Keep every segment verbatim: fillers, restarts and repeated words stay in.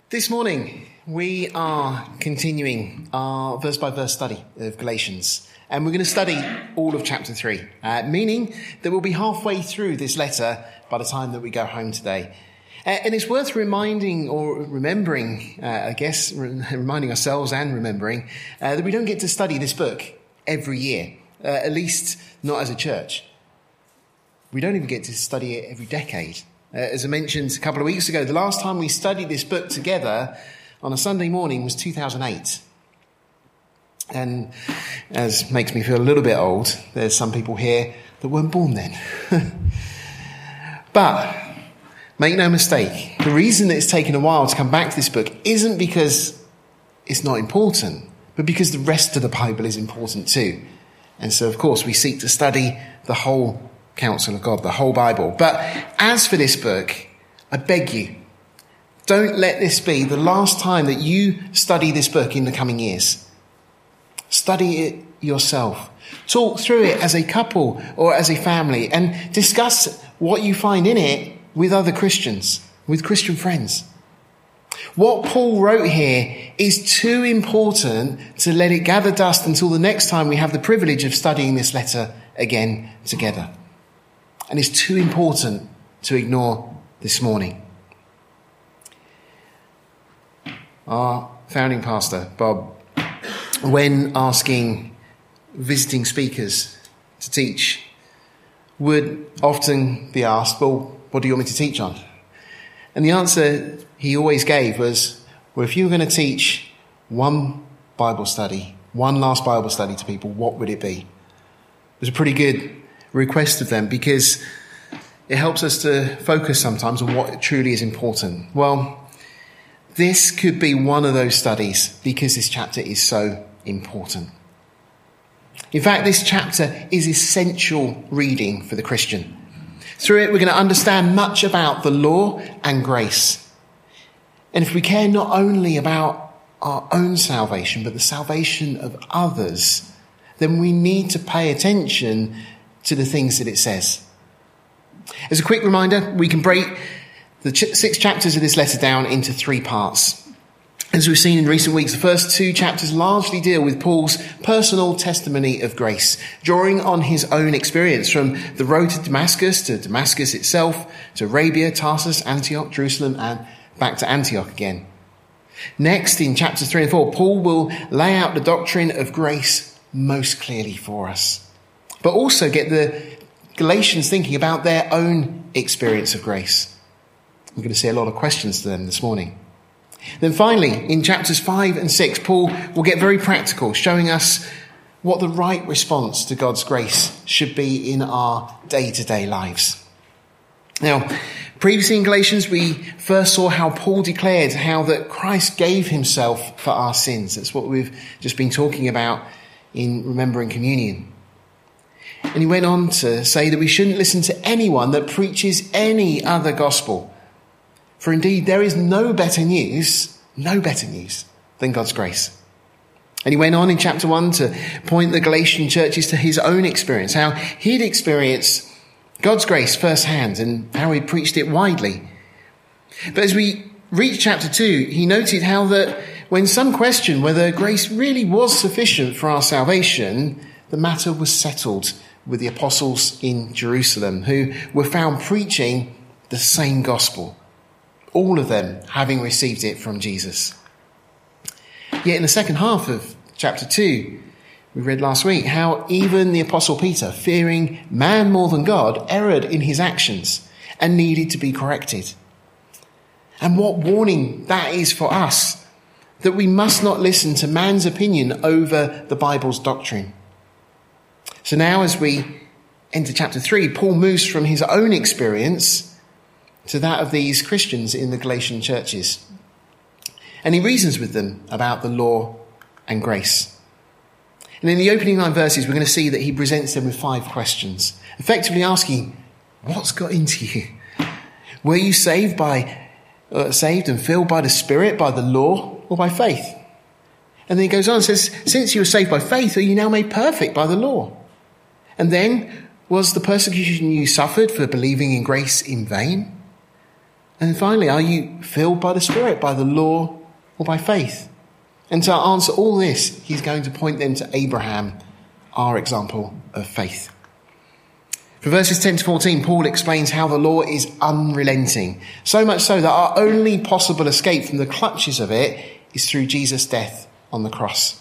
This morning, we are continuing our verse-by-verse study of Galatians, and we're going to study all of chapter three, uh, meaning that we'll be halfway through this letter by the time that we go home today. Uh, and it's worth reminding or remembering, uh, I guess, re- reminding ourselves and remembering uh, that we don't get to study this book every year, uh, at least not as a church. We don't even get to study it every decade. Uh, as I mentioned a couple of weeks ago, the last time we studied this book together on a Sunday morning was two thousand eight. And as makes me feel a little bit old, there's some people here that weren't born then. But make no mistake, the reason that it's taken a while to come back to this book isn't because it's not important, but because the rest of the Bible is important too. And so, of course, we seek to study the whole counsel of God, the whole Bible. But as for this book, I beg you, don't let this be the last time that you study this book in the coming years. Study it yourself. Talk through it as a couple or as a family and discuss what you find in it with other Christians, with Christian friends. What Paul wrote here is too important to let it gather dust until the next time we have the privilege of studying this letter again together. And it's too important to ignore this morning. Our founding pastor, Bob, when asking visiting speakers to teach, would often be asked, well, what do you want me to teach on? And the answer he always gave was, well, if you were going to teach one Bible study, one last Bible study to people, what would it be? It was a pretty good request of them because it helps us to focus sometimes on what truly is important. Well, this could be one of those studies because this chapter is so important. In fact, this chapter is essential reading for the Christian. Through it, we're going to understand much about the law and grace. And if we care not only about our own salvation, but the salvation of others, then we need to pay attention to the things that it says. As a quick reminder, we can break the ch- six chapters of this letter down into three parts. As we've seen in recent weeks, the first two chapters largely deal with Paul's personal testimony of grace, drawing on his own experience from the road to Damascus, to Damascus itself, to Arabia, Tarsus, Antioch, Jerusalem, and back to Antioch again. Next, in chapters three and four, Paul will lay out the doctrine of grace most clearly for us, but also get the Galatians thinking about their own experience of grace. We're going to see a lot of questions to them this morning. Then finally, in chapters five and six, Paul will get very practical, showing us what the right response to God's grace should be in our day-to-day lives. Now, previously in Galatians, we first saw how Paul declared how that Christ gave himself for our sins. That's what we've just been talking about in Remembering Communion. And he went on to say that we shouldn't listen to anyone that preaches any other gospel. For indeed, there is no better news, no better news than God's grace. And he went on in chapter one to point the Galatian churches to his own experience, how he'd experienced God's grace firsthand and how he preached it widely. But as we reach chapter two, he noted how that when some questioned whether grace really was sufficient for our salvation, the matter was settled with the apostles in Jerusalem, who were found preaching the same gospel, all of them having received it from Jesus. Yet in the second half of chapter two, we read last week how even the apostle Peter, fearing man more than God, erred in his actions and needed to be corrected. And what warning that is for us, that we must not listen to man's opinion over the Bible's doctrine. So now as we enter chapter three, Paul moves from his own experience to that of these Christians in the Galatian churches. And he reasons with them about the law and grace. And in the opening nine verses, we're going to see that he presents them with five questions, effectively asking, what's got into you? Were you saved by, uh, saved and filled by the Spirit, by the law, or by faith? And then he goes on and says, since you were saved by faith, are you now made perfect by the law? And then, was the persecution you suffered for believing in grace in vain? And then finally, are you filled by the Spirit, by the law, or by faith? And to answer all this, he's going to point them to Abraham, our example of faith. For verses ten to fourteen, Paul explains how the law is unrelenting, so much so that our only possible escape from the clutches of it is through Jesus' death on the cross.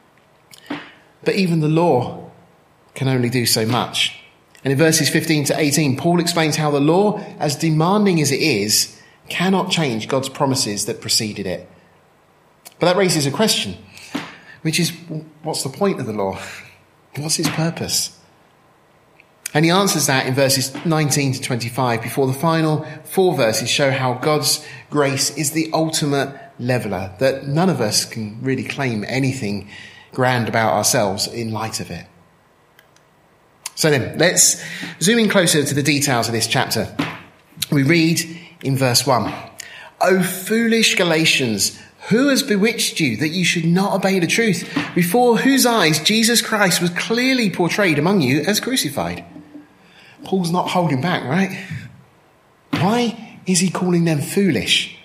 But even the law can only do so much. And in verses fifteen to eighteen, Paul explains how the law, as demanding as it is, cannot change God's promises that preceded it. But that raises a question, which is, what's the point of the law? What's its purpose? And he answers that in verses nineteen to twenty-five, before the final four verses show how God's grace is the ultimate leveller, that none of us can really claim anything grand about ourselves in light of it. So then, let's zoom in closer to the details of this chapter. We read in verse one, "O foolish Galatians, who has bewitched you that you should not obey the truth, before whose eyes Jesus Christ was clearly portrayed among you as crucified?" Paul's not holding back, right? Why is he calling them foolish?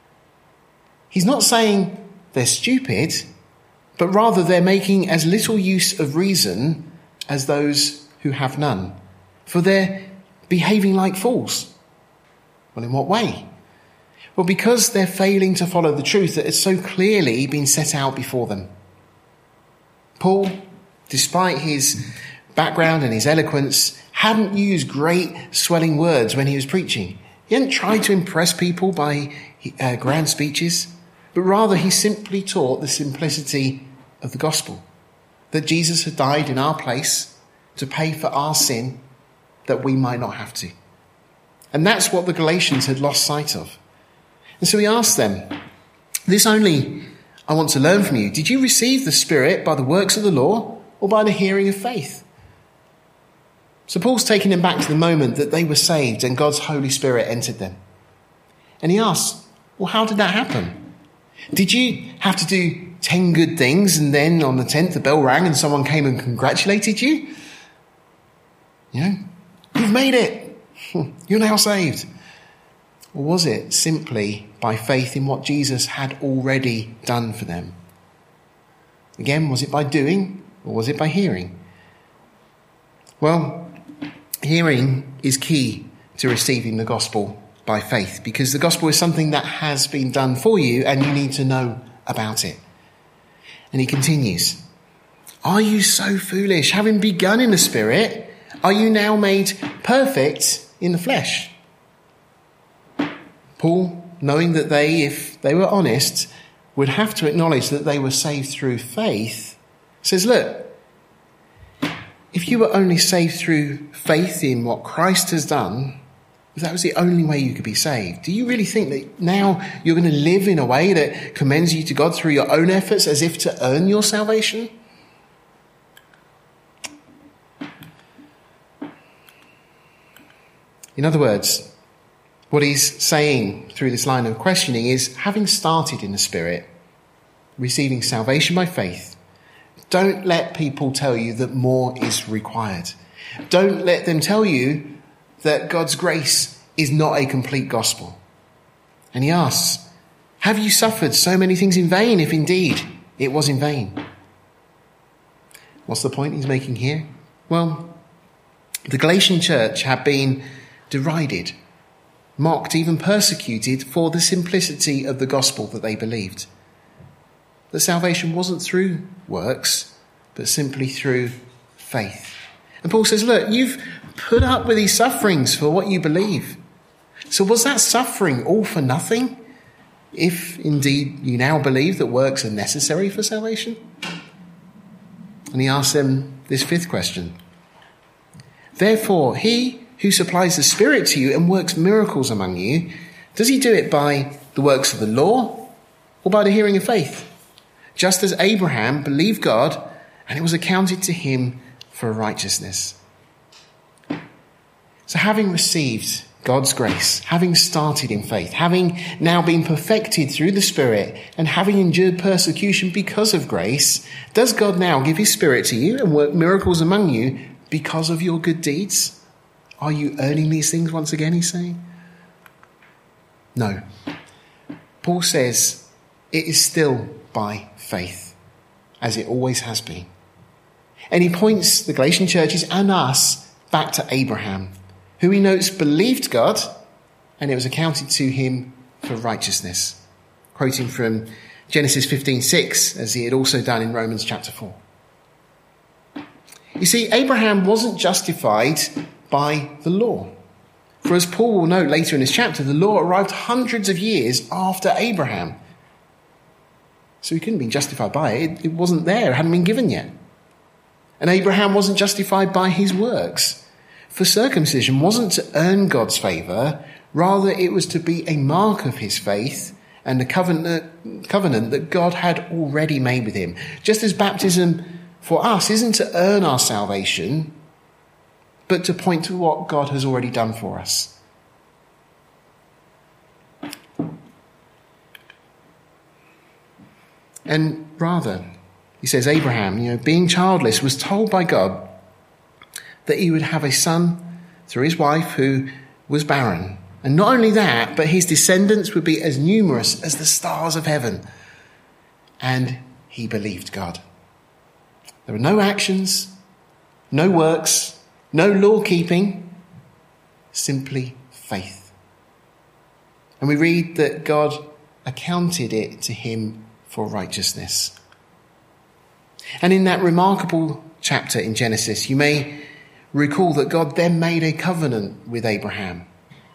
He's not saying they're stupid, but rather they're making as little use of reason as those who have none, for they're behaving like fools. Well, in what way? Well, because they're failing to follow the truth that has so clearly been set out before them. Paul, despite his background and his eloquence, hadn't used great swelling words when he was preaching. He hadn't tried to impress people by uh, grand speeches, but rather he simply taught the simplicity of the gospel, that Jesus had died in our place to pay for our sin, that we might not have to. And that's what the Galatians had lost sight of. And so he asked them, "This only I want to learn from you. Did you receive the Spirit by the works of the law or by the hearing of faith?" So Paul's taking them back to the moment that they were saved and God's Holy Spirit entered them. And he asks, well, how did that happen? Did you have to do ten good things and then on the tenth the bell rang and someone came and congratulated you? You know, you've made it. You're now saved. Or was it simply by faith in what Jesus had already done for them? Again, was it by doing or was it by hearing? Well, hearing is key to receiving the gospel by faith, because the gospel is something that has been done for you and you need to know about it. And he continues, "Are you so foolish? Having begun in the Spirit, are you now made perfect in the flesh?" Paul, knowing that they, if they were honest, would have to acknowledge that they were saved through faith, says, look, if you were only saved through faith in what Christ has done, if that was the only way you could be saved, do you really think that now you're going to live in a way that commends you to God through your own efforts as if to earn your salvation? In other words, what he's saying through this line of questioning is, having started in the Spirit, receiving salvation by faith, don't let people tell you that more is required. Don't let them tell you that God's grace is not a complete gospel. And he asks, have you suffered so many things in vain, if indeed it was in vain? What's the point he's making here? Well, the Galatian church had been derided, mocked, even persecuted for the simplicity of the gospel that they believed. That salvation wasn't through works, but simply through faith. And Paul says, look, you've put up with these sufferings for what you believe. So was that suffering all for nothing, if indeed you now believe that works are necessary for salvation? And he asks them this fifth question. Therefore, he who supplies the Spirit to you and works miracles among you, does he do it by the works of the law or by the hearing of faith? Just as Abraham believed God and it was accounted to him for righteousness. So having received God's grace, having started in faith, having now been perfected through the Spirit and having endured persecution because of grace, does God now give his Spirit to you and work miracles among you because of your good deeds? Are you earning these things once again, he's saying? No. Paul says it is still by faith, as it always has been. And he points the Galatian churches and us back to Abraham, who he notes believed God, and it was accounted to him for righteousness. Quoting from Genesis fifteen six, as he had also done in Romans chapter four. You see, Abraham wasn't justified by the law. For as Paul will note later in his chapter, the law arrived hundreds of years after Abraham. So he couldn't be justified by it. It, it wasn't there. It hadn't been given yet. And Abraham wasn't justified by his works. For circumcision wasn't to earn God's favour. Rather, it was to be a mark of his faith and the covenant, covenant that God had already made with him. Just as baptism for us isn't to earn our salvation, but to point to what God has already done for us. And rather, he says, Abraham, you know, being childless, was told by God that he would have a son through his wife who was barren. And not only that, but his descendants would be as numerous as the stars of heaven. And he believed God. There were no actions, no works, no law keeping, simply faith. And we read that God accounted it to him for righteousness. And in that remarkable chapter in Genesis, you may recall that God then made a covenant with Abraham.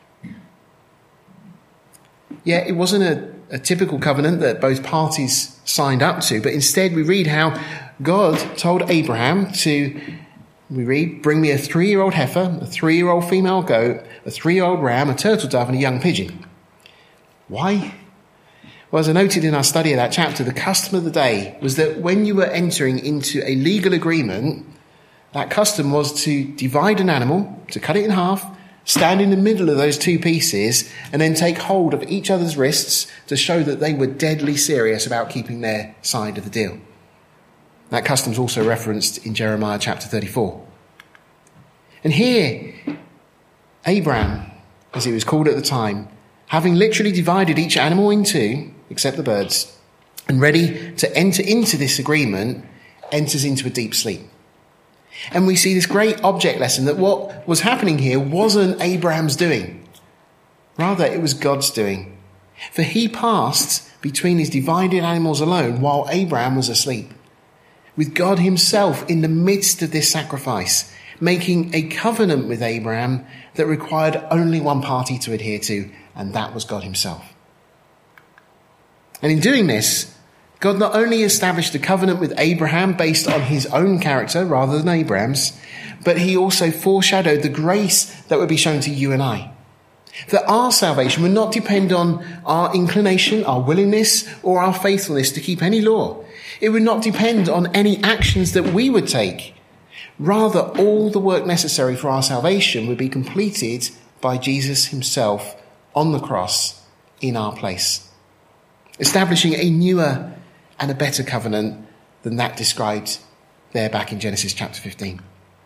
Yeah, it wasn't a, a typical covenant that both parties signed up to, but instead we read how God told Abraham to, we read, bring me a three-year-old heifer, a three-year-old female goat, a three-year-old ram, a turtle dove, and a young pigeon. Why? Well, as I noted in our study of that chapter, the custom of the day was that when you were entering into a legal agreement, that custom was to divide an animal, to cut it in half, stand in the middle of those two pieces, and then take hold of each other's wrists to show that they were deadly serious about keeping their side of the deal. That custom is also referenced in Jeremiah chapter thirty-four. And here, Abraham, as he was called at the time, having literally divided each animal in two, except the birds, and ready to enter into this agreement, enters into a deep sleep. And we see this great object lesson that what was happening here wasn't Abraham's doing. Rather, it was God's doing. For he passed between his divided animals alone while Abraham was asleep, with God himself in the midst of this sacrifice, making a covenant with Abraham that required only one party to adhere to, and that was God himself. And in doing this, God not only established a covenant with Abraham based on his own character rather than Abraham's, but he also foreshadowed the grace that would be shown to you and I. That our salvation would not depend on our inclination, our willingness, or our faithfulness to keep any law. It would not depend on any actions that we would take. Rather, all the work necessary for our salvation would be completed by Jesus himself on the cross in our place, establishing a newer and a better covenant than that described there back in Genesis chapter fifteen.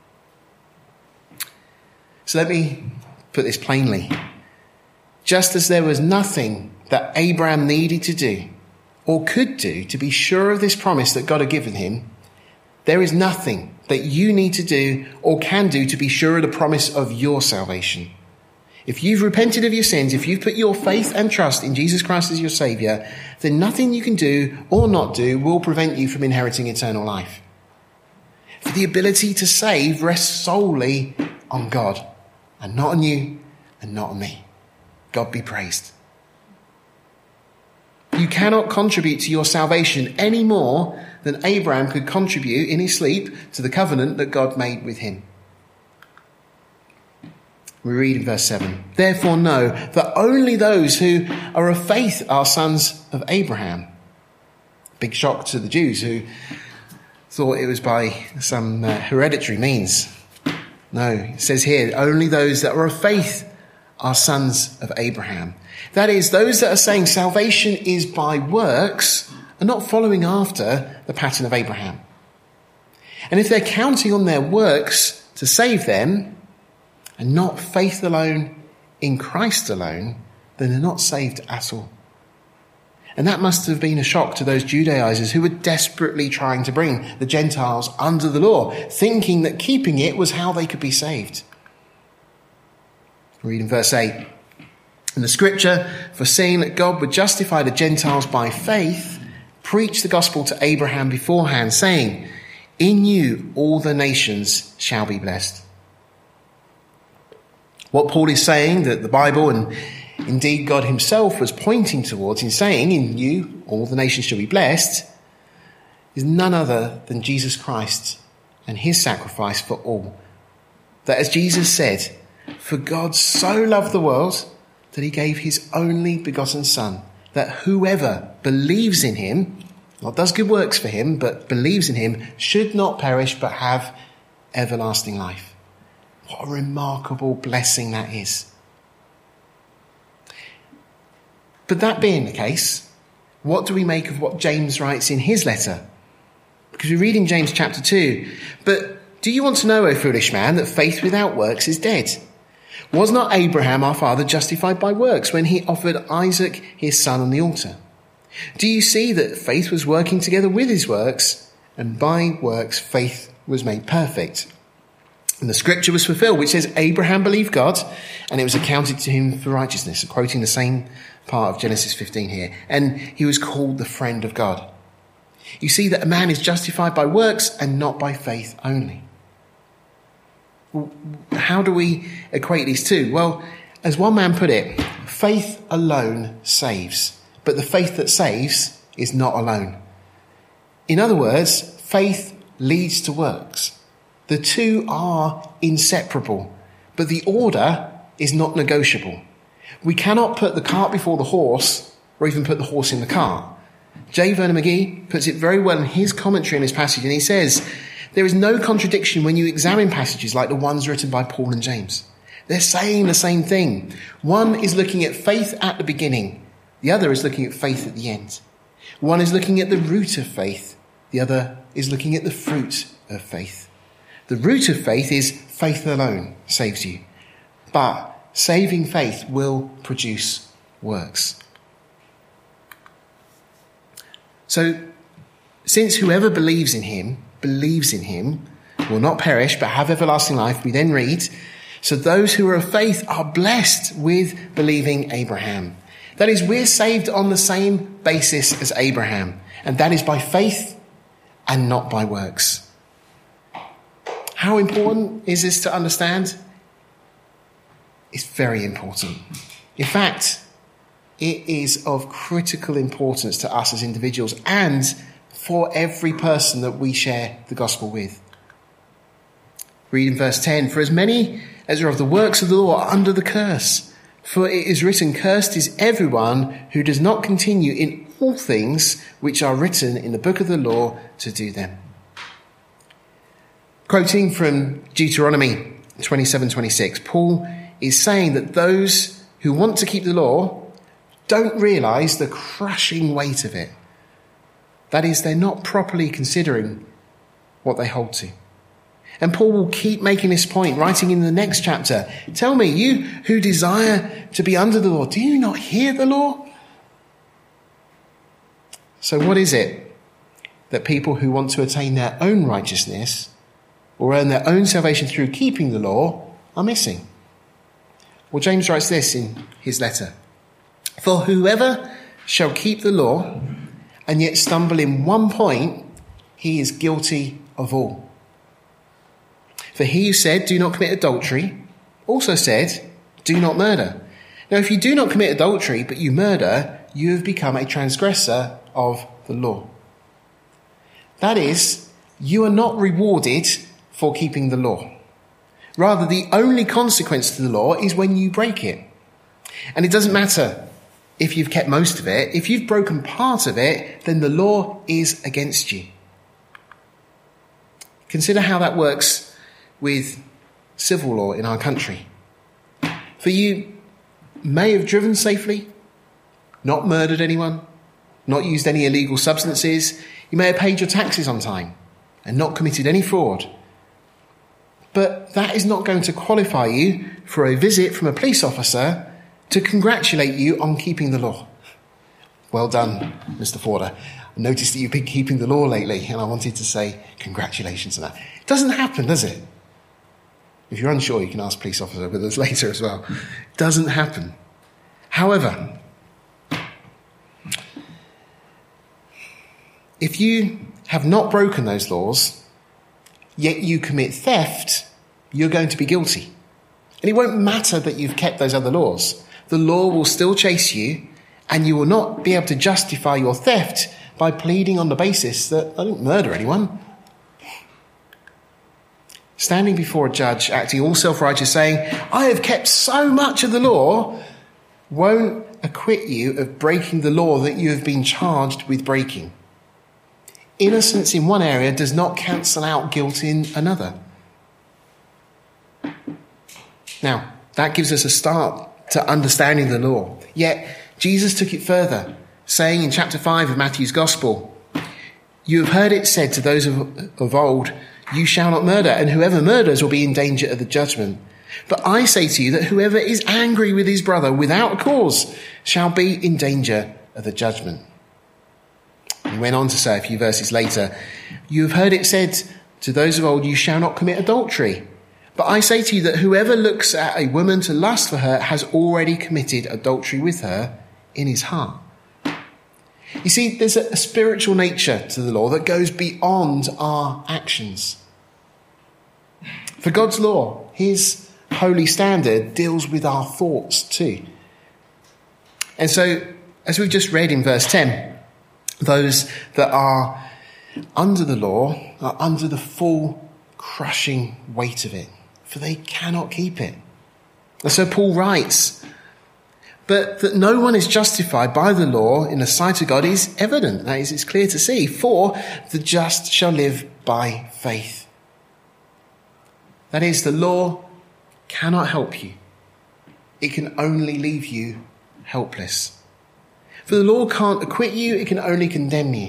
So let me put this plainly. Just as there was nothing that Abraham needed to do or could do to be sure of this promise that God had given him, there is nothing that you need to do or can do to be sure of the promise of your salvation. If you've repented of your sins, if you've put your faith and trust in Jesus Christ as your Saviour, then nothing you can do or not do will prevent you from inheriting eternal life. For the ability to save rests solely on God, and not on you and not on me. God be praised. You cannot contribute to your salvation any more than Abraham could contribute in his sleep to the covenant that God made with him. We read in verse seven, therefore know that only those who are of faith are sons of Abraham. Big shock to the Jews who thought it was by some uh, hereditary means. No, it says here, only those that are of faith are sons of Abraham. That is, those that are saying salvation is by works are not following after the pattern of Abraham. And if they're counting on their works to save them, and not faith alone in Christ alone, then they're not saved at all. And that must have been a shock to those Judaizers who were desperately trying to bring the Gentiles under the law, thinking that keeping it was how they could be saved. Read in verse eight. And the scripture, foreseeing that God would justify the Gentiles by faith, preached the gospel to Abraham beforehand, saying, in you all the nations shall be blessed. What Paul is saying, that the Bible and indeed God himself was pointing towards in saying, in you all the nations shall be blessed, is none other than Jesus Christ and his sacrifice for all. That as Jesus said, for God so loved the world that he gave his only begotten Son, that whoever believes in him, not does good works for him, but believes in him, should not perish but have everlasting life. What a remarkable blessing that is. But that being the case, what do we make of what James writes in his letter? Because we read in James chapter two, but do you want to know, O foolish man, that faith without works is dead? Was not Abraham our father justified by works when he offered Isaac his son on the altar? Do you see that faith was working together with his works, and by works faith was made perfect? And the scripture was fulfilled, which says Abraham believed God, and it was accounted to him for righteousness, quoting the same part of Genesis fifteen here. And he was called the friend of God. You see that a man is justified by works and not by faith only. How do we equate these two? Well, as one man put it, faith alone saves, but the faith that saves is not alone. In other words, faith leads to works. The two are inseparable, but the order is not negotiable. We cannot put the cart before the horse, or even put the horse in the cart. J. Vernon McGee puts it very well in his commentary on this passage, and he says, there is no contradiction when you examine passages like the ones written by Paul and James. They're saying the same thing. One is looking at faith at the beginning. The other is looking at faith at the end. One is looking at the root of faith. The other is looking at the fruit of faith. The root of faith is faith alone saves you. But saving faith will produce works. So, since whoever believes in him, believes in him, will not perish but have everlasting life, we then read, so those who are of faith are blessed with believing Abraham. That is, we're saved on the same basis as Abraham, and that is by faith and not by works. How important is this to understand? It's very important. In fact, it is of critical importance to us as individuals and for every person that we share the gospel with. Read in verse ten, for as many as are of the works of the law are under the curse. For it is written, cursed is everyone who does not continue in all things which are written in the book of the law to do them. Quoting from Deuteronomy twenty-seven twenty-six, Paul is saying that those who want to keep the law don't realise the crushing weight of it. That is, they're not properly considering what they hold to. And Paul will keep making this point, writing in the next chapter, tell me, you who desire to be under the law, do you not hear the law? So what is it that people who want to attain their own righteousness or earn their own salvation through keeping the law are missing? Well, James writes this in his letter. For whoever shall keep the law and yet stumble in one point, he is guilty of all. For he who said, do not commit adultery, also said, do not murder. Now, if you do not commit adultery, but you murder, you have become a transgressor of the law. That is, you are not rewarded for keeping the law. Rather, the only consequence to the law is when you break it. And it doesn't matter if you've kept most of it. If you've broken part of it, then the law is against you. Consider how that works with civil law in our country. For you may have driven safely, not murdered anyone, not used any illegal substances. You may have paid your taxes on time and not committed any fraud. But that is not going to qualify you for a visit from a police officer to congratulate you on keeping the law. Well done, Mister Forder. I noticed that you've been keeping the law lately, and I wanted to say congratulations on that. It doesn't happen, does it? If you're unsure, you can ask police officer with us later as well. It doesn't happen. However, if you have not broken those laws, yet you commit theft, you're going to be guilty. And it won't matter that you've kept those other laws. The law will still chase you, and you will not be able to justify your theft by pleading on the basis that I didn't murder anyone. Standing before a judge, acting all self-righteous, saying, I have kept so much of the law, won't acquit you of breaking the law that you have been charged with breaking. Innocence in one area does not cancel out guilt in another. Now, that gives us a start to understanding the law. Yet, Jesus took it further, saying in chapter five of Matthew's Gospel, you have heard it said to those of, of old, you shall not murder, and whoever murders will be in danger of the judgment. But I say to you that whoever is angry with his brother without a cause shall be in danger of the judgment. He went on to say a few verses later, you have heard it said to those of old, you shall not commit adultery. But I say to you that whoever looks at a woman to lust for her has already committed adultery with her in his heart. You see, there's a, a spiritual nature to the law that goes beyond our actions. For God's law, his holy standard, deals with our thoughts too. And so, as we've just read in verse ten, those that are under the law are under the full crushing weight of it, for they cannot keep it. And so Paul writes, but that no one is justified by the law in the sight of God is evident. That is, it's clear to see. For the just shall live by faith. That is, the law cannot help you. It can only leave you helpless. For the law can't acquit you, it can only condemn you.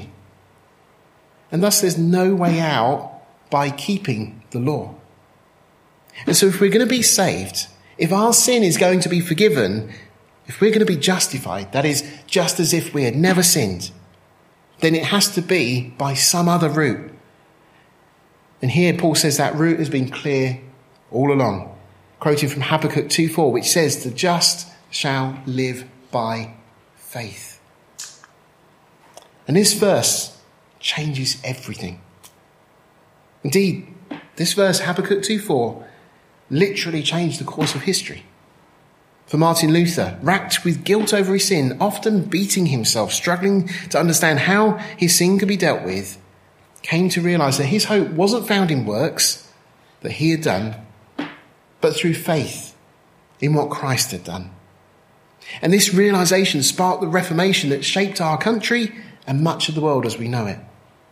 And thus there's no way out by keeping the law. And so if we're going to be saved, if our sin is going to be forgiven, if we're going to be justified, that is, just as if we had never sinned, then it has to be by some other route. And here Paul says that route has been clear all along, quoting from Habakkuk two four, which says, the just shall live by faith. And this verse changes everything. Indeed, this verse, Habakkuk two four, literally changed the course of history. For Martin Luther, racked with guilt over his sin, often beating himself, struggling to understand how his sin could be dealt with, came to realise that his hope wasn't found in works that he had done, but through faith in what Christ had done. And this realisation sparked the Reformation that shaped our country and much of the world as we know it.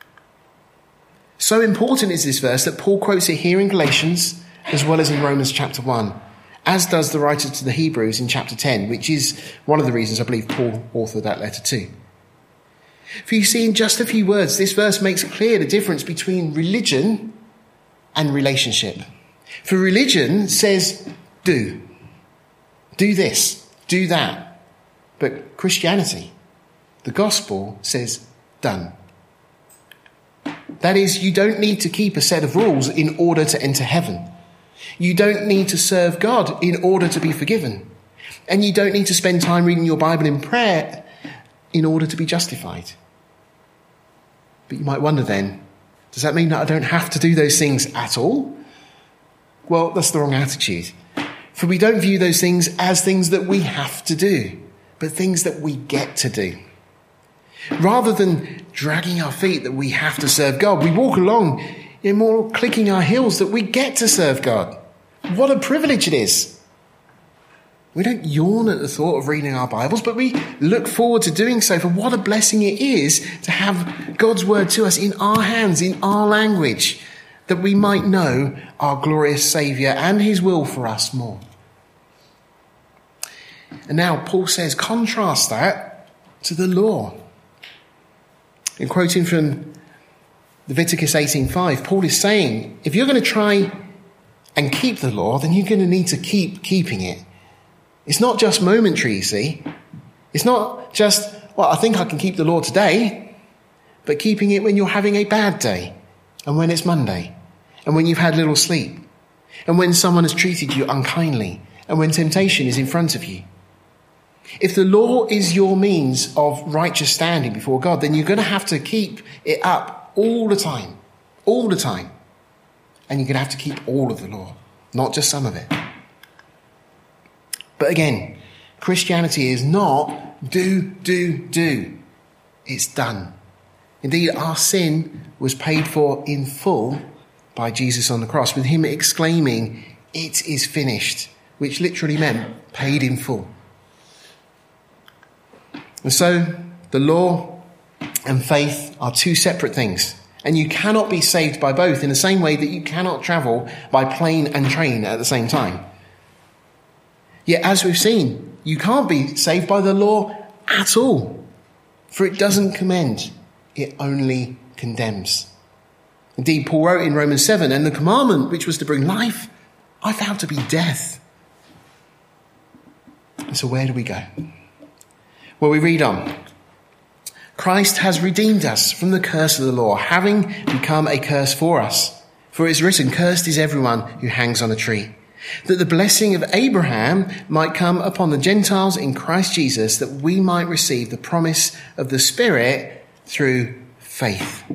So important is this verse that Paul quotes it here in Galatians as well as in Romans chapter one, as does the writer to the Hebrews in chapter ten, which is one of the reasons I believe Paul authored that letter too. For you see, in just a few words, this verse makes clear the difference between religion and relationship. For religion says, do. Do this, do that. But Christianity, the gospel, says, done. That is, you don't need to keep a set of rules in order to enter heaven. You don't need to serve God in order to be forgiven. And you don't need to spend time reading your Bible in prayer in order to be justified. But you might wonder then, does that mean that I don't have to do those things at all? Well, that's the wrong attitude. For we don't view those things as things that we have to do, but things that we get to do. Rather than dragging our feet that we have to serve God, we walk along in more clicking our heels that we get to serve God. What a privilege it is. We don't yawn at the thought of reading our Bibles, but we look forward to doing so. For what a blessing it is to have God's word to us in our hands, in our language, that we might know our glorious Saviour and his will for us more. And now Paul says, contrast that to the law. In quoting from Leviticus eighteen five, Paul is saying, if you're going to try and keep the law, then you're going to need to keep keeping it. It's not just momentary, you see. It's not just, well, I think I can keep the law today, but keeping it when you're having a bad day, and when it's Monday, and when you've had little sleep, and when someone has treated you unkindly, and when temptation is in front of you. If the law is your means of righteous standing before God, then you're going to have to keep it up all the time, all the time. And you're going to have to keep all of the law, not just some of it. But again, Christianity is not do, do, do. It's done. Indeed, our sin was paid for in full by Jesus on the cross, with him exclaiming, "It is finished," which literally meant paid in full. And so the law and faith are two separate things. And you cannot be saved by both in the same way that you cannot travel by plane and train at the same time. Yet, as we've seen, you can't be saved by the law at all. For it doesn't commend, it only condemns. Indeed, Paul wrote in Romans seven, "And the commandment which was to bring life, I found to be death." And so where do we go? Well, we read on. Christ has redeemed us from the curse of the law, having become a curse for us. For it is written, "Cursed is everyone who hangs on a tree," that the blessing of Abraham might come upon the Gentiles in Christ Jesus, that we might receive the promise of the Spirit through faith.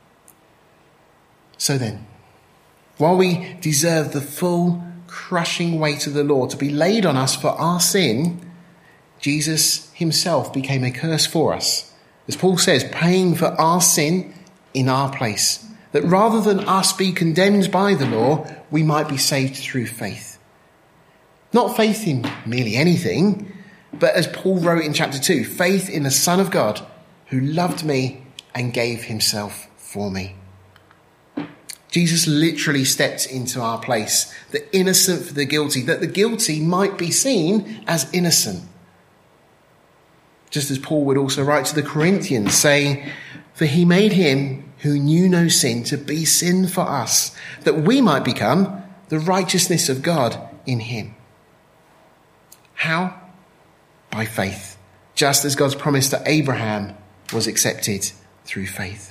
So then, while we deserve the full crushing weight of the law to be laid on us for our sin, Jesus himself became a curse for us. As Paul says, paying for our sin in our place, that rather than us be condemned by the law, we might be saved through faith. Not faith in merely anything, but as Paul wrote in chapter two, faith in the Son of God who loved me and gave himself for me. Jesus literally stepped into our place, the innocent for the guilty, that the guilty might be seen as innocent. Just as Paul would also write to the Corinthians, saying, "For he made him who knew no sin to be sin for us, that we might become the righteousness of God in him." How? By faith, just as God's promise to Abraham was accepted through faith.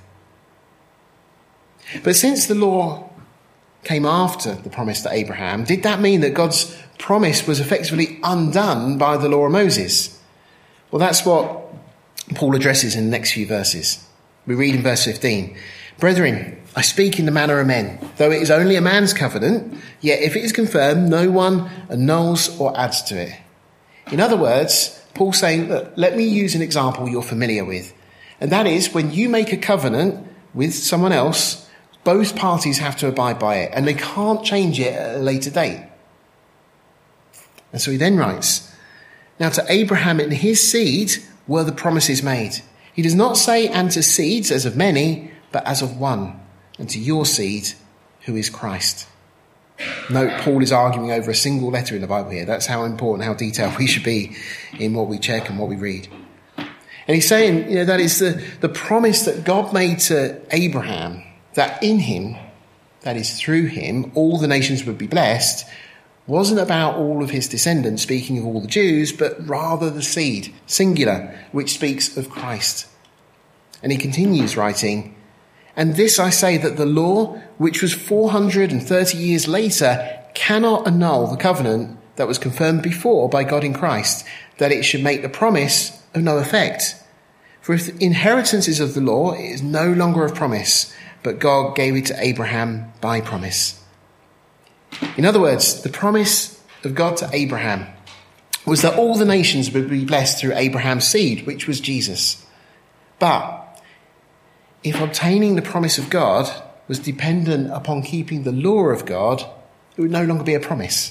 But since the law came after the promise to Abraham, did that mean that God's promise was effectively undone by the law of Moses? Well, that's what Paul addresses in the next few verses. We read in verse fifteen, "Brethren, I speak in the manner of men, though it is only a man's covenant, yet if it is confirmed, no one annuls or adds to it." In other words, Paul's saying, look, let me use an example you're familiar with. And that is, when you make a covenant with someone else, both parties have to abide by it, and they can't change it at a later date. And so he then writes, "Now to Abraham and his seed were the promises made. He does not say, and to seeds as of many, but as of one, and to your seed, who is Christ." Note, Paul is arguing over a single letter in the Bible here. That's how important, how detailed we should be in what we check and what we read. And he's saying, you know, that is the, the promise that God made to Abraham, that in him, that is through him, all the nations would be blessed, wasn't about all of his descendants, speaking of all the Jews, but rather the seed, singular, which speaks of Christ. And he continues writing, "And this I say, that the law, which was four hundred thirty years later, cannot annul the covenant that was confirmed before by God in Christ, that it should make the promise of no effect. For if the inheritance is of the law, it is no longer of promise, but God gave it to Abraham by promise." In other words, the promise of God to Abraham was that all the nations would be blessed through Abraham's seed, which was Jesus. But if obtaining the promise of God was dependent upon keeping the law of God, it would no longer be a promise.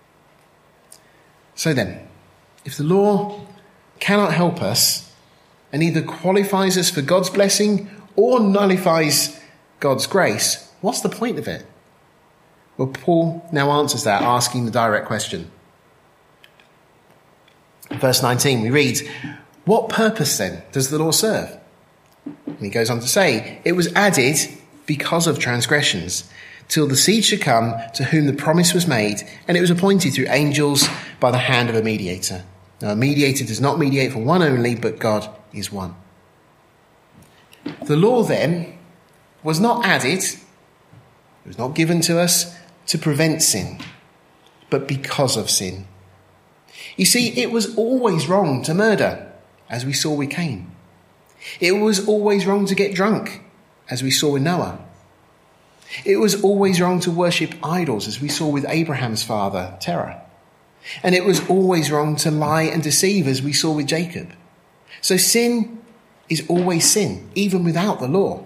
So then, if the law cannot help us and either qualifies us for God's blessing or nullifies God's grace, what's the point of it? Well, Paul now answers that, asking the direct question. In verse nineteen, we read, "What purpose then does the law serve?" And he goes on to say, "It was added because of transgressions, till the seed should come to whom the promise was made, and it was appointed through angels by the hand of a mediator. Now, a mediator does not mediate for one only, but God is one. The law then was not added, it was not given to us to prevent sin, but because of sin. You see, it was always wrong to murder, as we saw with Cain. It was always wrong to get drunk, as we saw with Noah. It was always wrong to worship idols, as we saw with Abraham's father, Terah. And it was always wrong to lie and deceive, as we saw with Jacob. So sin is always sin, even without the law.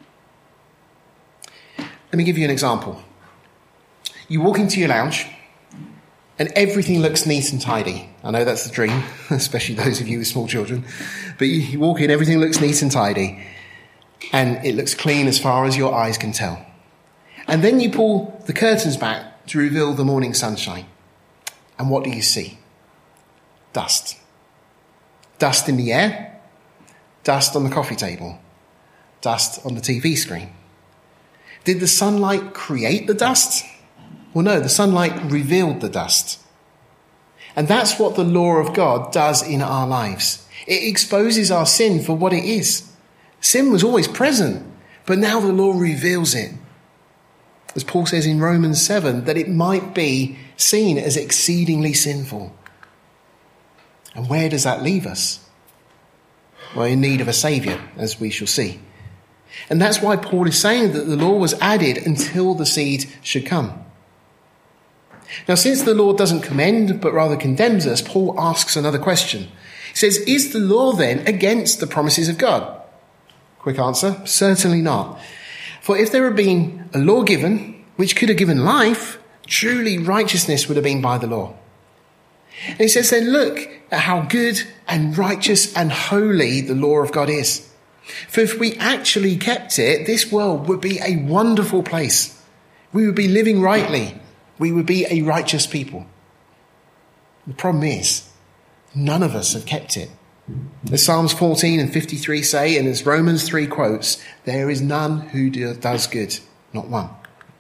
Let me give you an example. You walk into your lounge and everything looks neat and tidy. I know that's the dream, especially those of you with small children. But you walk in, everything looks neat and tidy. And it looks clean as far as your eyes can tell. And then you pull the curtains back to reveal the morning sunshine. And what do you see? Dust. Dust in the air. Dust on the coffee table. Dust on the T V screen. Did the sunlight create the dust? Well, no, the sunlight revealed the dust. And that's what the law of God does in our lives. It exposes our sin for what it is. Sin was always present, but now the law reveals it. As Paul says in Romans seven, that it might be seen as exceedingly sinful. And where does that leave us? Well, in need of a saviour, as we shall see. And that's why Paul is saying that the law was added until the seed should come. Now, since the law doesn't commend, but rather condemns us, Paul asks another question. He says, is the law then against the promises of God? Quick answer, certainly not. For if there had been a law given, which could have given life, truly righteousness would have been by the law. And he says then, look at how good and righteous and holy the law of God is. For if we actually kept it, this world would be a wonderful place. We would be living rightly. We would be a righteous people. The problem is, none of us have kept it. As Psalms fourteen and fifty-three say, and as Romans three quotes, there is none who does good, not one.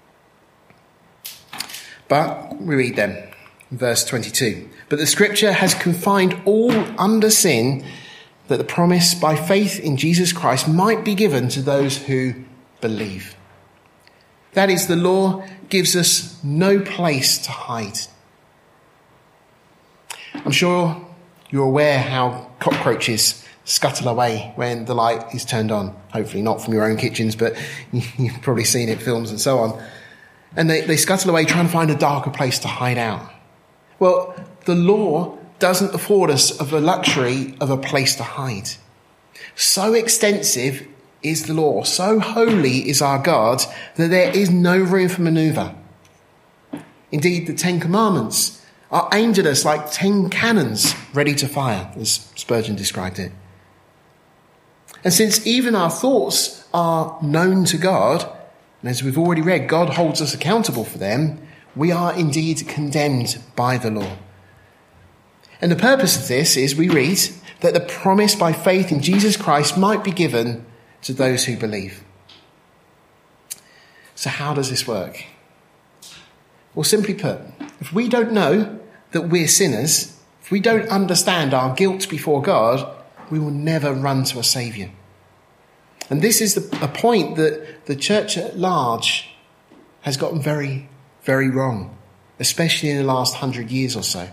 But we read then, verse twenty-two. But the scripture has confined all under sin, that the promise by faith in Jesus Christ might be given to those who believe. That is, the law gives us no place to hide. I'm sure you're aware how cockroaches scuttle away when the light is turned on. Hopefully not from your own kitchens, but you've probably seen it in films and so on. And they, they scuttle away trying to find a darker place to hide out. Well, the law doesn't afford us of the luxury of a place to hide. So extensive is the law, so holy is our God, that there is no room for manoeuvre. Indeed, the Ten Commandments are aimed at us like ten cannons ready to fire, as Spurgeon described it. And since even our thoughts are known to God, and as we've already read, God holds us accountable for them, we are indeed condemned by the law. And the purpose of this is, we read, that the promise by faith in Jesus Christ might be given to those who believe. So how does this work? Well, simply put, if we don't know that we're sinners, if we don't understand our guilt before God, we will never run to a saviour. And this is the, a point that the church at large has gotten very, very wrong, especially in the last hundred years or so.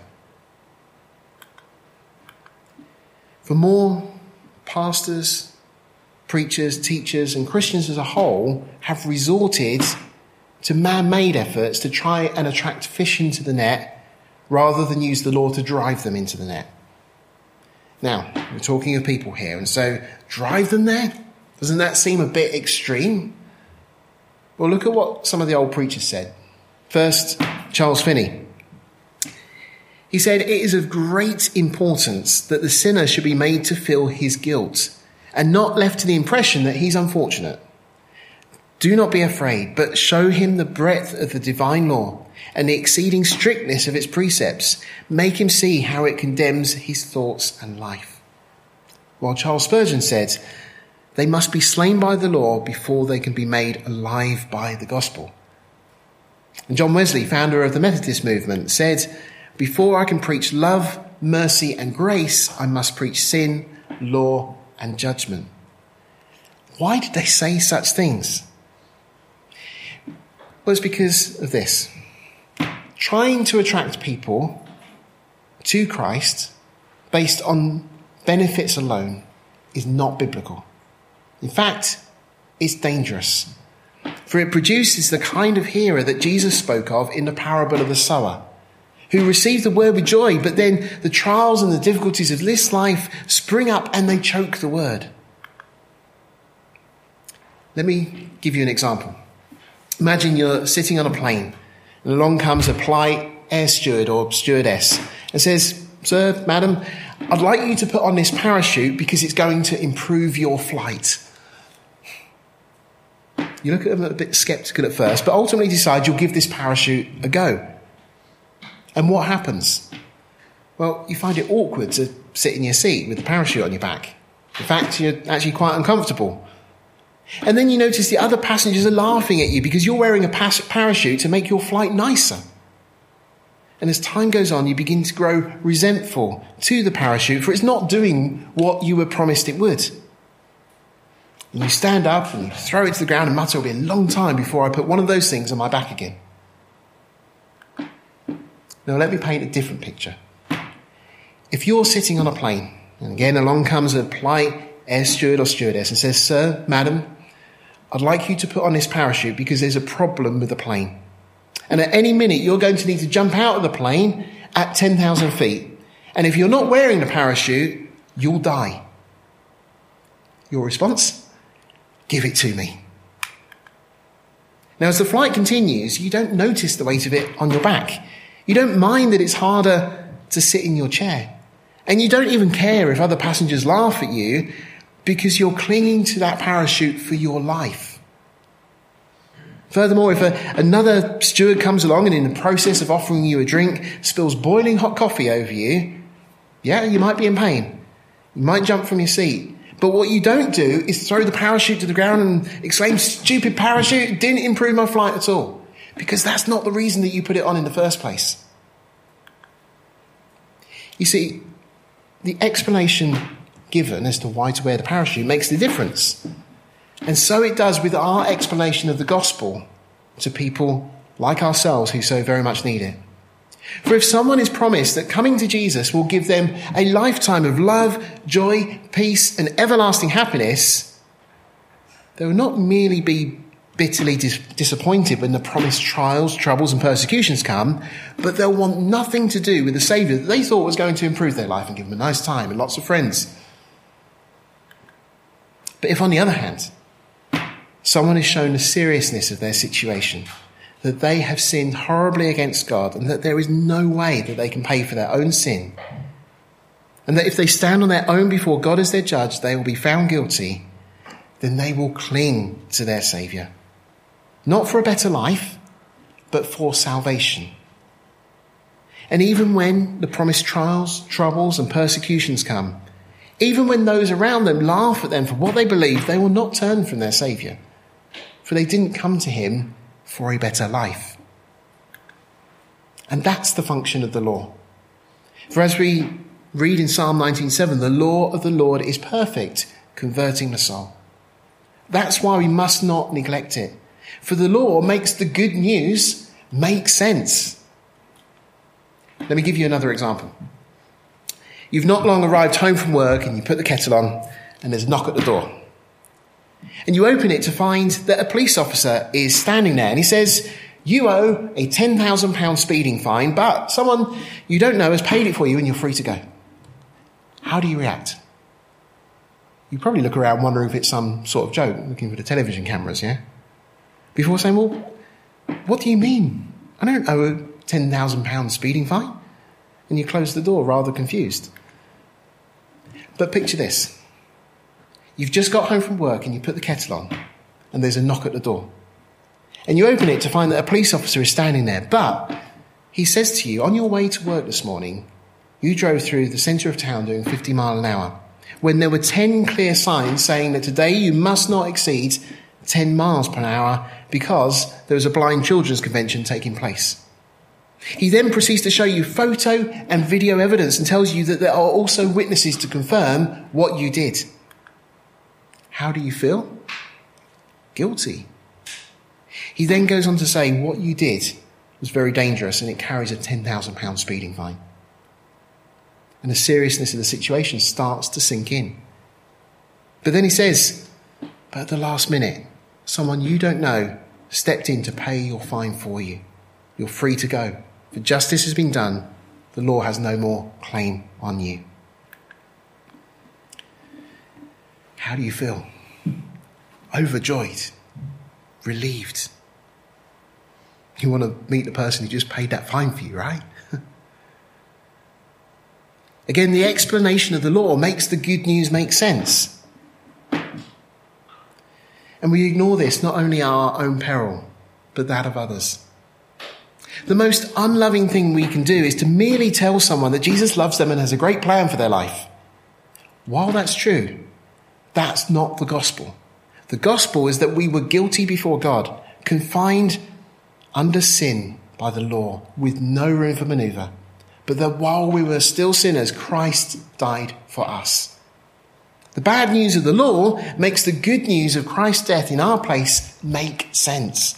For more pastors, preachers, teachers and Christians as a whole have resorted to man-made efforts to try and attract fish into the net rather than use the law to drive them into the net. Now, we're talking of people here, and so drive them there? Doesn't that seem a bit extreme? Well, look at what some of the old preachers said. First, Charles Finney. He said, it is of great importance that the sinner should be made to feel his guilt and not left to the impression that he's unfortunate. Do not be afraid, but show him the breadth of the divine law and the exceeding strictness of its precepts. Make him see how it condemns his thoughts and life. While Charles Spurgeon said, they must be slain by the law before they can be made alive by the gospel. And John Wesley, founder of the Methodist movement, said, "Before I can preach love, mercy and grace, I must preach sin, law and judgment." Why did they say such things? Well, it's because of this. Trying to attract people to Christ based on benefits alone is not biblical. In fact, it's dangerous. For it produces the kind of hearer that Jesus spoke of in the parable of the sower, who received the word with joy, but then the trials and the difficulties of this life spring up and they choke the word. Let me give you an example. Imagine you're sitting on a plane and along comes a polite air steward or stewardess and says, "Sir, madam, I'd like you to put on this parachute because it's going to improve your flight." You look at them a bit sceptical at first, but ultimately decide you'll give this parachute a go. And what happens? Well, you find it awkward to sit in your seat with the parachute on your back. In fact, you're actually quite uncomfortable. And then you notice the other passengers are laughing at you because you're wearing a pas- parachute to make your flight nicer. And as time goes on, you begin to grow resentful to the parachute for it's not doing what you were promised it would. And you stand up and you throw it to the ground and mutter, "It'll be a long time before I put one of those things on my back again." Now let me paint a different picture. If you're sitting on a plane, and again along comes a polite air steward or stewardess and says, "Sir, madam, I'd like you to put on this parachute because there's a problem with the plane. And at any minute you're going to need to jump out of the plane at ten thousand feet. And if you're not wearing the parachute, you'll die." Your response? "Give it to me." Now, as the flight continues, you don't notice the weight of it on your back. You don't mind that it's harder to sit in your chair. And you don't even care if other passengers laugh at you because you're clinging to that parachute for your life. Furthermore, if a, another steward comes along and in the process of offering you a drink spills boiling hot coffee over you, yeah, you might be in pain. You might jump from your seat. But what you don't do is throw the parachute to the ground and exclaim, "Stupid parachute, it didn't improve my flight at all." Because that's not the reason that you put it on in the first place. You see, the explanation given as to why to wear the parachute makes the difference. And so it does with our explanation of the gospel to people like ourselves who so very much need it. For if someone is promised that coming to Jesus will give them a lifetime of love, joy, peace, and everlasting happiness, they will not merely be bitterly dis- disappointed when the promised trials, troubles, and persecutions come, but they'll want nothing to do with the Saviour that they thought was going to improve their life and give them a nice time and lots of friends. But if, on the other hand, someone is shown the seriousness of their situation, that they have sinned horribly against God and that there is no way that they can pay for their own sin, and that if they stand on their own before God as their judge, they will be found guilty, then they will cling to their Saviour. Not for a better life, but for salvation. And even when the promised trials, troubles and persecutions come, even when those around them laugh at them for what they believe, they will not turn from their Saviour, for they didn't come to him for a better life. And that's the function of the law. For as we read in Psalm nineteen seven, the law of the Lord is perfect, converting the soul. That's why we must not neglect it. For the law makes the good news make sense. Let me give you another example. You've not long arrived home from work and you put the kettle on and there's a knock at the door. And you open it to find that a police officer is standing there and he says, "You owe a ten thousand pounds speeding fine, but someone you don't know has paid it for you and you're free to go." How do you react? You probably look around wondering if it's some sort of joke, looking for the television cameras, yeah? Before saying, "Well, what do you mean? I don't owe a ten thousand pounds speeding fine." And you close the door rather confused. But picture this. You've just got home from work and you put the kettle on and there's a knock at the door. And you open it to find that a police officer is standing there. But he says to you, on your way to work this morning, you drove through the centre of town doing fifty miles an hour when there were ten clear signs saying that today you must not exceed ten miles per hour because there was a blind children's convention taking place. He then proceeds to show you photo and video evidence and tells you that there are also witnesses to confirm what you did. How do you feel? Guilty. He then goes on to say what you did was very dangerous and it carries a ten thousand pounds speeding fine. And the seriousness of the situation starts to sink in. But then he says, but at the last minute, someone you don't know stepped in to pay your fine for you. You're free to go. For justice has been done. The law has no more claim on you. How do you feel? Overjoyed. Relieved. You want to meet the person who just paid that fine for you, right? Again, the explanation of the law makes the good news make sense. And we ignore this, not only our own peril, but that of others. The most unloving thing we can do is to merely tell someone that Jesus loves them and has a great plan for their life. While that's true, that's not the gospel. The gospel is that we were guilty before God, confined under sin by the law, with no room for manoeuvre, but that while we were still sinners, Christ died for us. The bad news of the law makes the good news of Christ's death in our place make sense.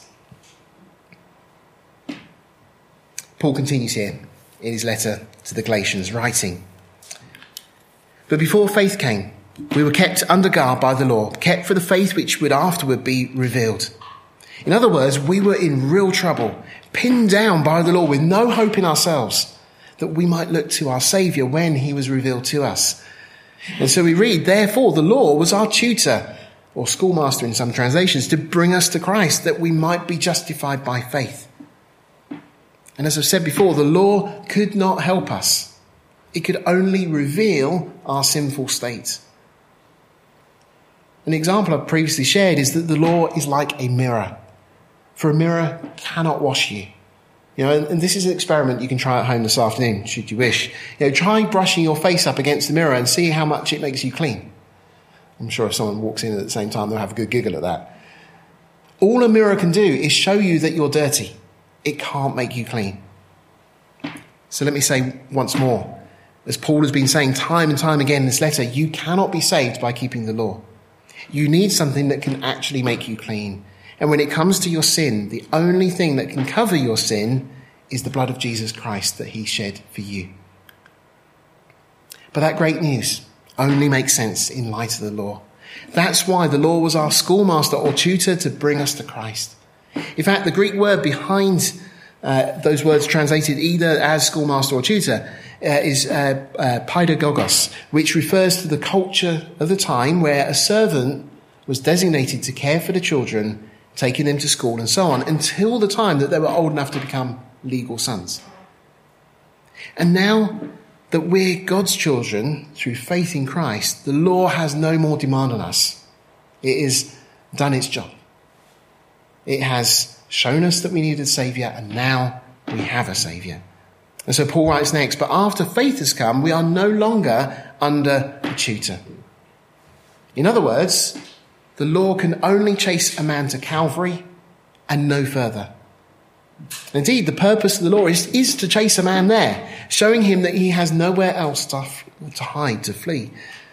Paul continues here in his letter to the Galatians, writing, but before faith came, we were kept under guard by the law, kept for the faith which would afterward be revealed. In other words, we were in real trouble, pinned down by the law with no hope in ourselves, that we might look to our Saviour when he was revealed to us. And so we read, therefore the law was our tutor, or schoolmaster in some translations, to bring us to Christ, that we might be justified by faith. And as I've said before, the law could not help us. It could only reveal our sinful state. An example I've previously shared is that the law is like a mirror. For a mirror cannot wash you. You know, and, and this is an experiment you can try at home this afternoon, should you wish. You know, try brushing your face up against the mirror and see how much it makes you clean. I'm sure if someone walks in at the same time, they'll have a good giggle at that. All a mirror can do is show you that you're dirty. It can't make you clean. So let me say once more, as Paul has been saying time and time again in this letter, you cannot be saved by keeping the law. You need something that can actually make you clean. And when it comes to your sin, the only thing that can cover your sin is the blood of Jesus Christ that he shed for you. But that great news only makes sense in light of the law. That's why the law was our schoolmaster or tutor to bring us to Christ. In fact, the Greek word behind uh, those words translated either as schoolmaster or tutor uh, is uh, uh, paidagogos, which refers to the culture of the time where a servant was designated to care for the children, taking them to school and so on, until the time that they were old enough to become legal sons. And now that we're God's children through faith in Christ, the law has no more demand on us. It has done its job. It has shown us that we needed a saviour, and now we have a saviour. And so Paul writes next, but after faith has come, we are no longer under a tutor. In other words, the law can only chase a man to Calvary and no further. Indeed, the purpose of the law is, is to chase a man there, showing him that he has nowhere else to, to hide, to flee.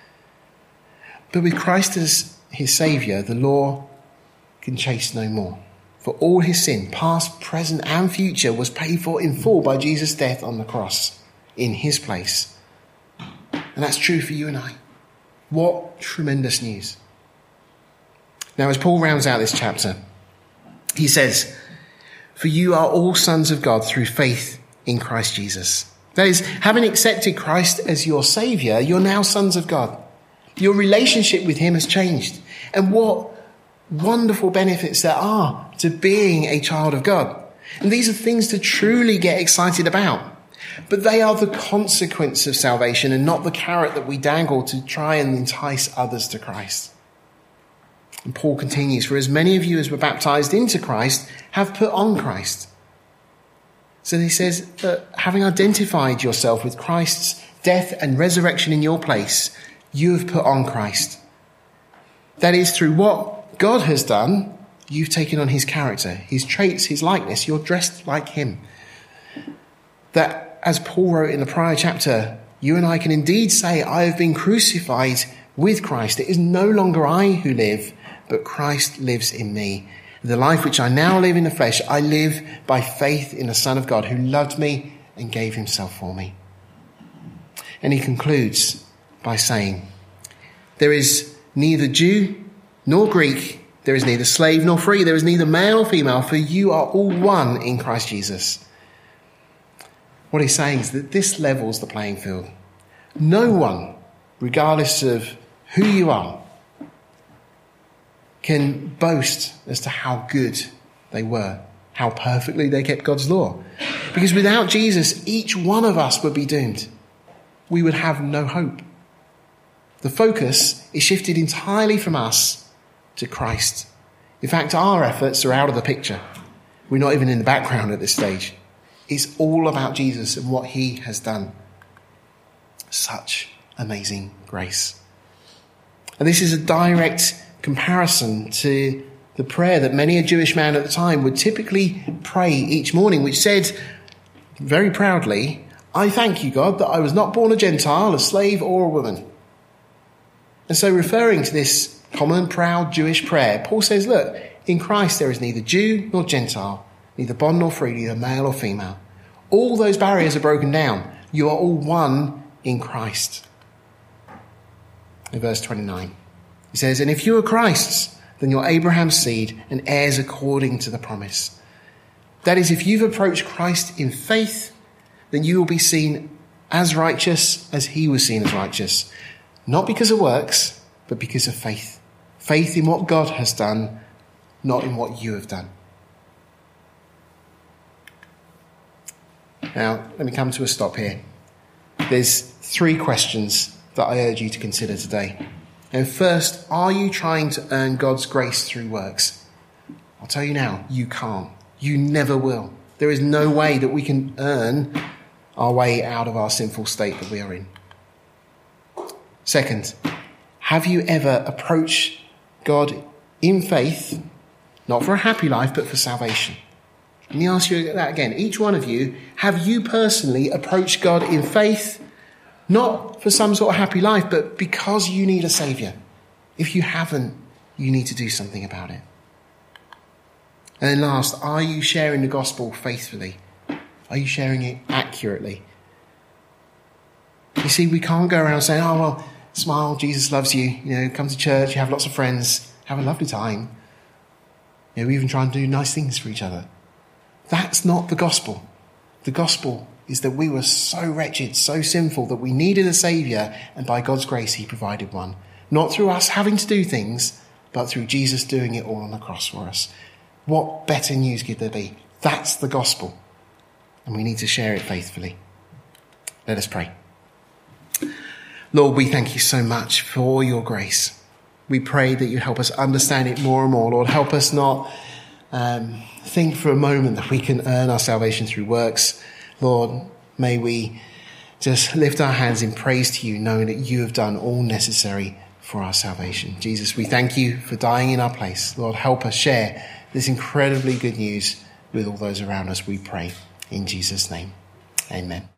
But with Christ as his saviour, the law can chase no more. For all his sin, past, present and future, was paid for in full by Jesus' death on the cross in his place. And that's true for you and I. What tremendous news. Now, as Paul rounds out this chapter, he says, for you are all sons of God through faith in Christ Jesus. That is, having accepted Christ as your saviour, you're now sons of God. Your relationship with him has changed. And what wonderful benefits there are to being a child of God. And these are things to truly get excited about. But they are the consequence of salvation and not the carrot that we dangle to try and entice others to Christ. And Paul continues, for as many of you as were baptized into Christ have put on Christ. So he says that having identified yourself with Christ's death and resurrection in your place, you have put on Christ. That is through what God has done, you've taken on his character, his traits, his likeness. You're dressed like him. That, as Paul wrote in the prior chapter, you and I can indeed say, I have been crucified with Christ. It is no longer I who live, but Christ lives in me. The life which I now live in the flesh, I live by faith in the Son of God who loved me and gave himself for me. And he concludes by saying, there is neither Jew nor Greek, there is neither slave nor free, there is neither male nor female, for you are all one in Christ Jesus. What he's saying is that this levels the playing field. No one, regardless of who you are, can boast as to how good they were, how perfectly they kept God's law. Because without Jesus, each one of us would be doomed. We would have no hope. The focus is shifted entirely from us to Christ. In fact, our efforts are out of the picture. We're not even in the background at this stage. It's all about Jesus and what he has done. Such amazing grace. And this is a direct comparison to the prayer that many a Jewish man at the time would typically pray each morning, which said very proudly, I thank you, God, that I was not born a Gentile, a slave, or a woman. And so referring to this common, proud Jewish prayer, Paul says, look, in Christ there is neither Jew nor Gentile, neither bond nor free, neither male or female. All those barriers are broken down. You are all one in Christ. In verse twenty-nine, he says, and if you are Christ's, then you're Abraham's seed and heirs according to the promise. That is, if you've approached Christ in faith, then you will be seen as righteous as he was seen as righteous. Not because of works, but because of faith. Faith in what God has done, not in what you have done. Now, let me come to a stop here. There's three questions that I urge you to consider today. And first, are you trying to earn God's grace through works? I'll tell you now, you can't. You never will. There is no way that we can earn our way out of our sinful state that we are in. Second, have you ever approached God in faith, not for a happy life, but for salvation? Let me ask you that again. Each one of you, have you personally approached God in faith, not for some sort of happy life, but because you need a saviour? If you haven't, you need to do something about it. And then last, are you sharing the gospel faithfully? Are you sharing it accurately? You see, we can't go around saying, oh, well, smile, Jesus loves you, you know, come to church, you have lots of friends, have a lovely time. You know, we even try and do nice things for each other. That's not the gospel. The gospel is that we were so wretched, so sinful, that we needed a saviour, and by God's grace he provided one. Not through us having to do things, but through Jesus doing it all on the cross for us. What better news could there be? That's the gospel. And we need to share it faithfully. Let us pray. Lord, we thank you so much for your grace. We pray that you help us understand it more and more. Lord, help us not um, think for a moment that we can earn our salvation through works. Lord, may we just lift our hands in praise to you, knowing that you have done all necessary for our salvation. Jesus, we thank you for dying in our place. Lord, help us share this incredibly good news with all those around us, we pray. In Jesus' name, amen.